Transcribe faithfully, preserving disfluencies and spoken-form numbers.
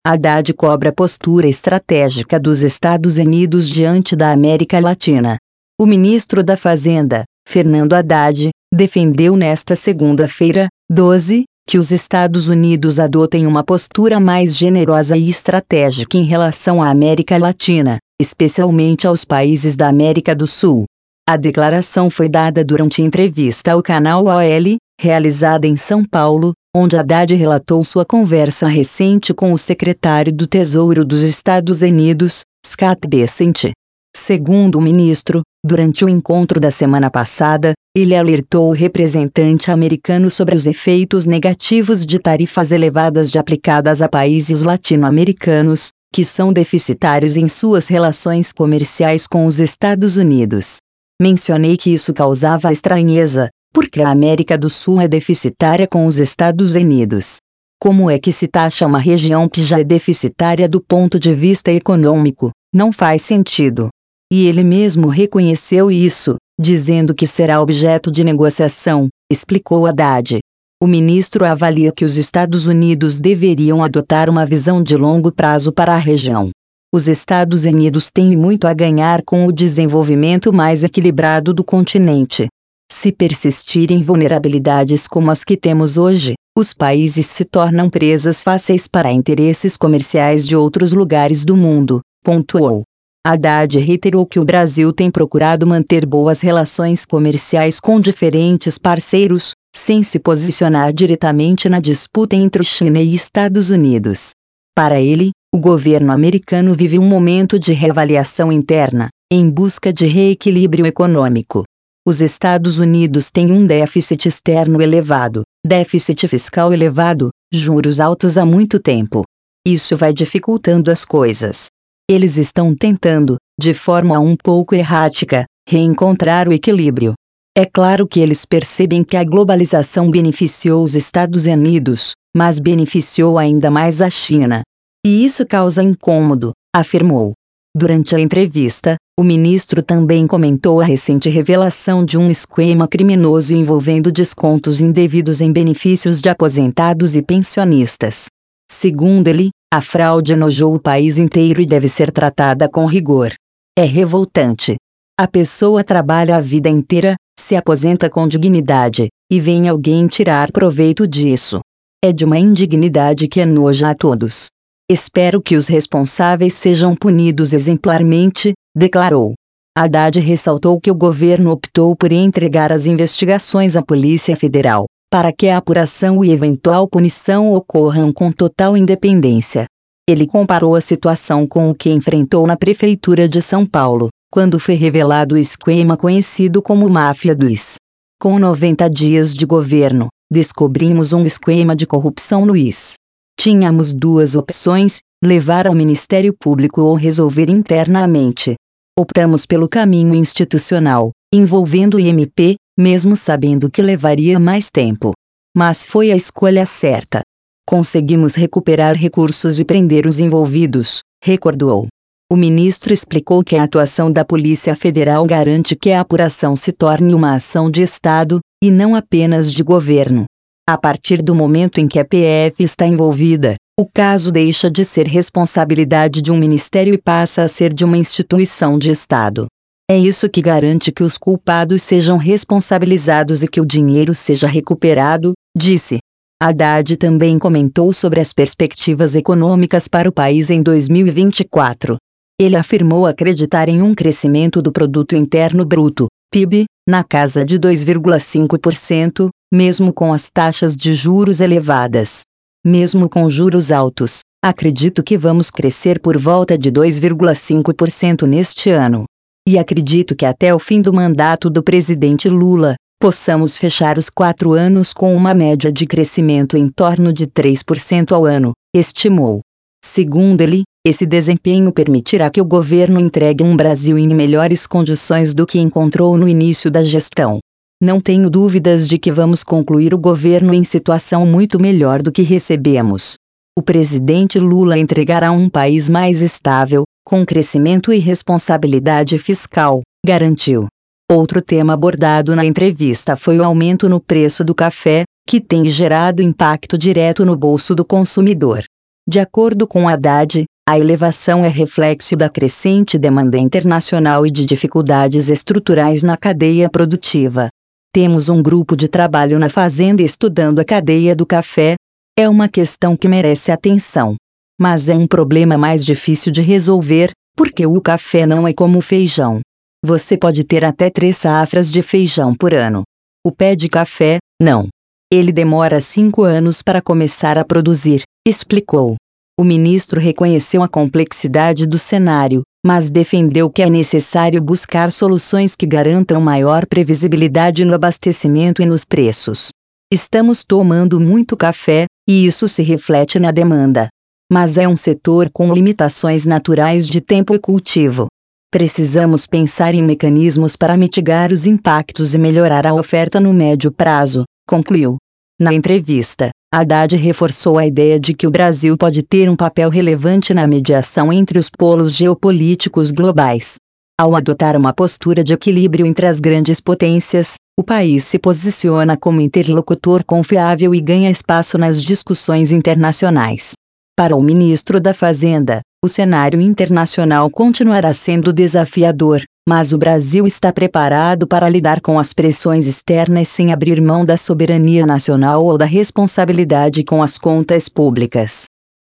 Haddad cobra postura estratégica dos Estados Unidos diante da América Latina. O ministro da Fazenda, Fernando Haddad, defendeu nesta segunda-feira, doze, que os Estados Unidos adotem uma postura mais generosa e estratégica em relação à América Latina, especialmente aos países da América do Sul. A declaração foi dada durante entrevista ao canal O L, realizada em São Paulo, onde Haddad relatou sua conversa recente com o secretário do Tesouro dos Estados Unidos, Scott Bessent. Segundo o ministro, durante o encontro da semana passada, ele alertou o representante americano sobre os efeitos negativos de tarifas elevadas de aplicadas a países latino-americanos, que são deficitários em suas relações comerciais com os Estados Unidos. Mencionei que isso causava estranheza, porque a América do Sul é deficitária com os Estados Unidos. Como é que se taxa uma região que já é deficitária do ponto de vista econômico? Não faz sentido. E ele mesmo reconheceu isso, dizendo que será objeto de negociação, explicou Haddad. O ministro avalia que os Estados Unidos deveriam adotar uma visão de longo prazo para a região. Os Estados Unidos têm muito a ganhar com o desenvolvimento mais equilibrado do continente. Se persistirem vulnerabilidades como as que temos hoje, os países se tornam presas fáceis para interesses comerciais de outros lugares do mundo, pontuou. Haddad reiterou que o Brasil tem procurado manter boas relações comerciais com diferentes parceiros, sem se posicionar diretamente na disputa entre China e Estados Unidos. Para ele, o governo americano vive um momento de reavaliação interna, em busca de reequilíbrio econômico. Os Estados Unidos têm um déficit externo elevado, déficit fiscal elevado, juros altos há muito tempo. Isso vai dificultando as coisas. Eles estão tentando, de forma um pouco errática, reencontrar o equilíbrio. É claro que eles percebem que a globalização beneficiou os Estados Unidos, mas beneficiou ainda mais a China. E isso causa incômodo, afirmou. Durante a entrevista, o ministro também comentou a recente revelação de um esquema criminoso envolvendo descontos indevidos em benefícios de aposentados e pensionistas. Segundo ele, a fraude enojou o país inteiro e deve ser tratada com rigor. É revoltante. A pessoa trabalha a vida inteira, se aposenta com dignidade, e vem alguém tirar proveito disso. É de uma indignidade que enoja a todos. Espero que os responsáveis sejam punidos exemplarmente, declarou. Haddad ressaltou que o governo optou por entregar as investigações à Polícia Federal, para que a apuração e eventual punição ocorram com total independência. Ele comparou a situação com o que enfrentou na Prefeitura de São Paulo, quando foi revelado o esquema conhecido como Máfia dos. Com noventa dias de governo, descobrimos um esquema de corrupção no I S. Tínhamos duas opções, levar ao Ministério Público ou resolver internamente. Optamos pelo caminho institucional, envolvendo o I M P, mesmo sabendo que levaria mais tempo. Mas foi a escolha certa. Conseguimos recuperar recursos e prender os envolvidos, recordou. O ministro explicou que a atuação da Polícia Federal garante que a apuração se torne uma ação de Estado, e não apenas de governo. A partir do momento em que a P F está envolvida, o caso deixa de ser responsabilidade de um ministério e passa a ser de uma instituição de Estado. É isso que garante que os culpados sejam responsabilizados e que o dinheiro seja recuperado, disse. Haddad também comentou sobre as perspectivas econômicas para o país em dois mil e vinte e quatro. Ele afirmou acreditar em um crescimento do Produto Interno Bruto, P I B, na casa de dois vírgula cinco por cento, mesmo com as taxas de juros elevadas. Mesmo com juros altos, acredito que vamos crescer por volta de dois vírgula cinco por cento neste ano. E acredito que até o fim do mandato do presidente Lula, possamos fechar os quatro anos com uma média de crescimento em torno de três por cento ao ano, estimou. Segundo ele, esse desempenho permitirá que o governo entregue um Brasil em melhores condições do que encontrou no início da gestão. Não tenho dúvidas de que vamos concluir o governo em situação muito melhor do que recebemos. O presidente Lula entregará um país mais estável, com crescimento e responsabilidade fiscal, garantiu. Outro tema abordado na entrevista foi o aumento no preço do café, que tem gerado impacto direto no bolso do consumidor. De acordo com Haddad, a elevação é reflexo da crescente demanda internacional e de dificuldades estruturais na cadeia produtiva. Temos um grupo de trabalho na fazenda estudando a cadeia do café. É uma questão que merece atenção. Mas é um problema mais difícil de resolver, porque o café não é como o feijão. Você pode ter até três safras de feijão por ano. O pé de café, não. Ele demora cinco anos para começar a produzir, explicou. O ministro reconheceu a complexidade do cenário, mas defendeu que é necessário buscar soluções que garantam maior previsibilidade no abastecimento e nos preços. Estamos tomando muito café, e isso se reflete na demanda. Mas é um setor com limitações naturais de tempo e cultivo. Precisamos pensar em mecanismos para mitigar os impactos e melhorar a oferta no médio prazo, concluiu. Na entrevista, Haddad reforçou a ideia de que o Brasil pode ter um papel relevante na mediação entre os polos geopolíticos globais. Ao adotar uma postura de equilíbrio entre as grandes potências, o país se posiciona como interlocutor confiável e ganha espaço nas discussões internacionais. Para o ministro da Fazenda, o cenário internacional continuará sendo desafiador, mas o Brasil está preparado para lidar com as pressões externas sem abrir mão da soberania nacional ou da responsabilidade com as contas públicas.